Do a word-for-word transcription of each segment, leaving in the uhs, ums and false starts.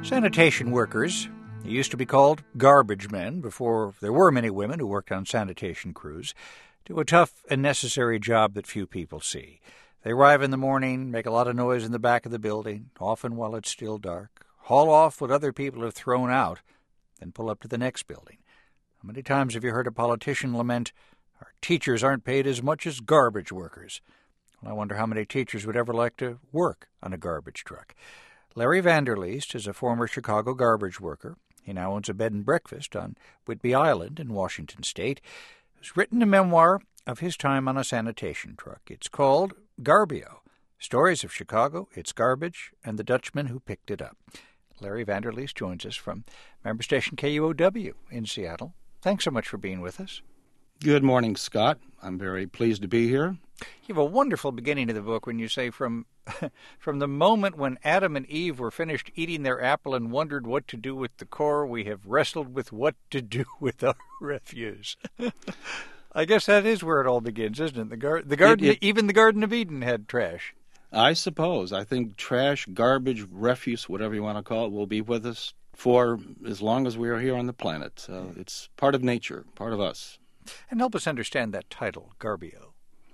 Sanitation workers, they used to be called garbage men before there were many women who worked on sanitation crews, do a tough and necessary job that few people see. They arrive in the morning, make a lot of noise in the back of the building, often while it's still dark, haul off what other people have thrown out, then pull up to the next building. How many times have you heard a politician lament, "Our teachers aren't paid as much as garbage workers"? Well, I wonder how many teachers would ever like to work on a garbage truck. Larry Vanderleest is a former Chicago garbage worker. He now owns a bed and breakfast on Whidbey Island in Washington State. He's written a memoir of his time on a sanitation truck. It's called Garbio, Stories of Chicago, Its Garbage, and the Dutchman Who Picked It Up. Larry Vanderleest joins us from member station K U O W in Seattle. Thanks so much for being with us. Good morning, Scott. I'm very pleased to be here. You have a wonderful beginning to the book when you say from from the moment when Adam and Eve were finished eating their apple and wondered what to do with the core, we have wrestled with what to do with our refuse. I guess that is where it all begins, isn't it? The, gar- the garden, it, it, even the Garden of Eden had trash. I suppose. I think trash, garbage, refuse, whatever you want to call it, will be with us for as long as we are here on the planet. Uh, it's part of nature, part of us. And help us understand that title, Garbio.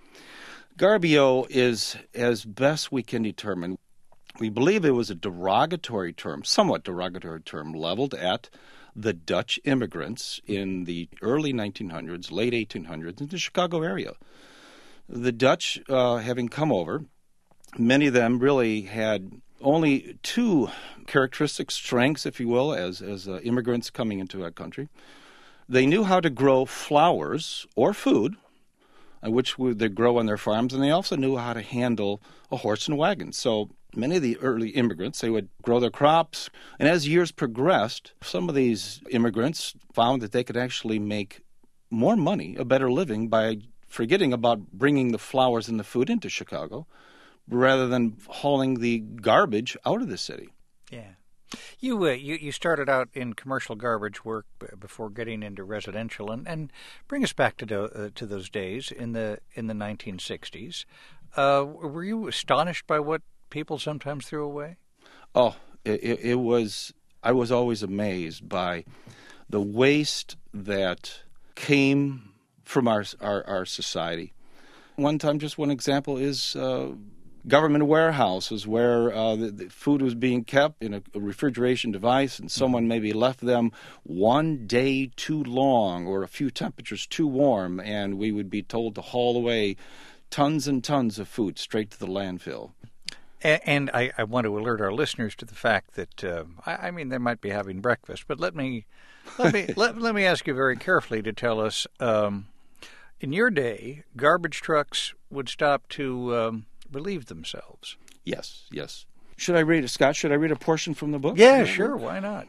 Garbio is, as best we can determine, we believe it was a derogatory term, somewhat derogatory term, leveled at the Dutch immigrants in the early nineteen hundreds, late eighteen hundreds, in the Chicago area. The Dutch, uh, having come over, many of them really had only two characteristic strengths, if you will, as, as uh, immigrants coming into our country. They knew how to grow flowers or food, which they grow on their farms, and they also knew how to handle a horse and wagon. So many of the early immigrants, they would grow their crops, and as years progressed, some of these immigrants found that they could actually make more money, a better living, by forgetting about bringing the flowers and the food into Chicago, rather than hauling the garbage out of the city. Yeah. You, uh, you you started out in commercial garbage work b- before getting into residential, and, and bring us back to do, uh, to those days in the in the nineteen sixties. Uh, were you astonished by what people sometimes threw away? Oh, it, it was. I was always amazed by the waste that came from our our, our society. One time, just one example is. Uh, Government warehouses where uh, the, the food was being kept in a, a refrigeration device, and someone maybe left them one day too long or a few temperatures too warm, and we would be told to haul away tons and tons of food straight to the landfill. And, and I, I want to alert our listeners to the fact that uh, I, I mean they might be having breakfast, but let me let me let, let me ask you very carefully to tell us. Um, in your day, garbage trucks would stop to um, relieve themselves. Yes, yes. Should I read it, Scott? Should I read a portion from the book? Yeah, sure. Why not?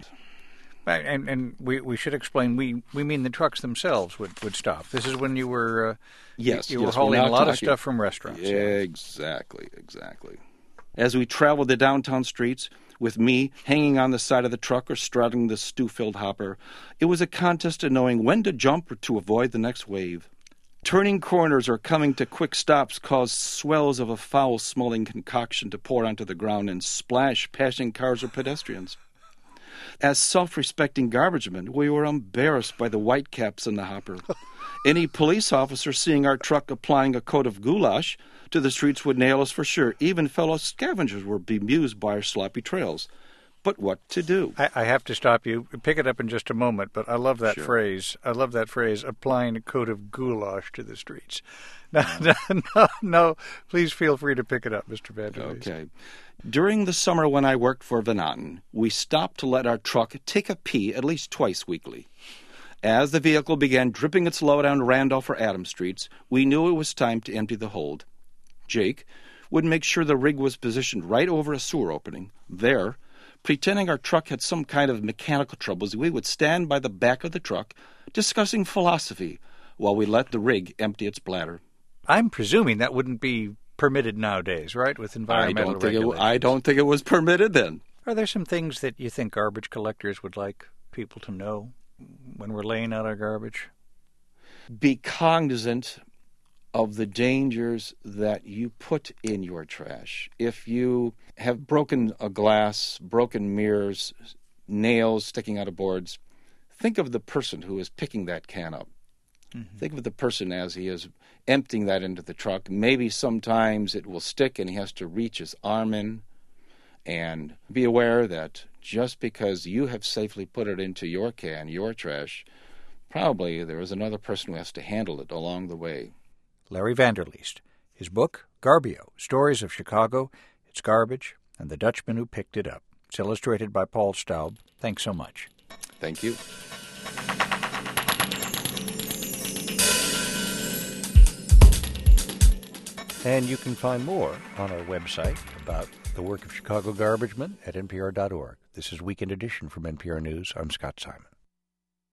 And and we, we should explain. We we mean the trucks themselves would, would stop. This is when you were uh, yes, you, you yes, were hauling a lot talking. of stuff from restaurants. Exactly, exactly. As we traveled the downtown streets, with me hanging on the side of the truck or straddling the stew-filled hopper, it was a contest of knowing when to jump or to avoid the next wave. Turning corners or coming to quick stops caused swells of a foul-smelling concoction to pour onto the ground and splash passing cars or pedestrians. As self-respecting garbage men, we were embarrassed by the whitecaps in the hopper. Any police officer seeing our truck applying a coat of goulash to the streets would nail us for sure. Even fellow scavengers were bemused by our sloppy trails. But what to do? I, I have to stop you. Pick it up in just a moment, but I love that Sure. phrase. I love that phrase, applying a coat of goulash to the streets. No, no, no, no. Please feel free to pick it up, Mister Vanderleest. Okay. During the summer when I worked for Van Otten, we stopped to let our truck take a pee at least twice weekly. As the vehicle began dripping its load on Randolph or Adams Streets, we knew it was time to empty the hold. Jake would make sure the rig was positioned right over a sewer opening. There, pretending our truck had some kind of mechanical troubles, we would stand by the back of the truck discussing philosophy while we let the rig empty its bladder. I'm presuming that wouldn't be permitted nowadays, right, with environmental I don't think regulations? It, I don't think it was permitted then. Are there some things that you think garbage collectors would like people to know when we're laying out our garbage? Be cognizant of the dangers that you put in your trash. If you have broken a glass, broken mirrors, nails sticking out of boards, think of the person who is picking that can up. Mm-hmm. Think of the person as he is emptying that into the truck. Maybe sometimes it will stick and he has to reach his arm in. And be aware that just because you have safely put it into your can, your trash, probably there is another person who has to handle it along the way. Larry Vanderleest. His book, Garbio, Stories of Chicago, Its Garbage, and the Dutchman Who Picked It Up. It's illustrated by Paul Staub. Thanks so much. Thank you. And you can find more on our website about the work of Chicago Garbage Men at N P R dot org. This is Weekend Edition from N P R News. I'm Scott Simon.